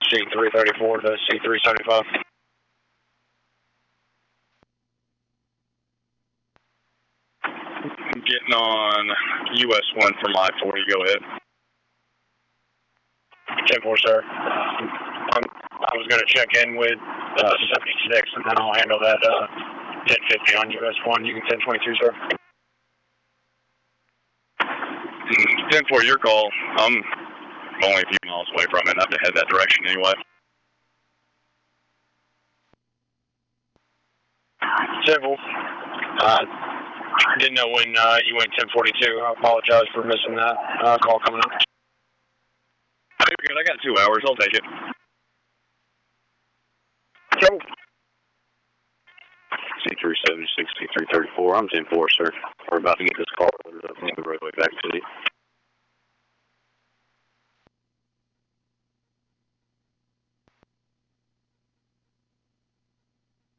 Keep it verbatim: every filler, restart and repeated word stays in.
C three thirty-four to C three seventy-five. Getting on U S one from I forty, go ahead. ten four, sir. Um, I was going to check in with uh, seventy-six, and then I'll handle that uh, ten fifty on U S one. You can ten twenty-two, sir. ten four, your call. I'm only a few miles away from it, and I have to head that direction anyway. ten four. Uh, didn't know when uh, you went ten forty-two. I apologize for missing that uh, call coming up. You're good. I got two hours. I'll take it. Trouble. C three seventy-six, C three thirty-four. I'm ten four, sir. We're about to get this call loaded up on the roadway back to you.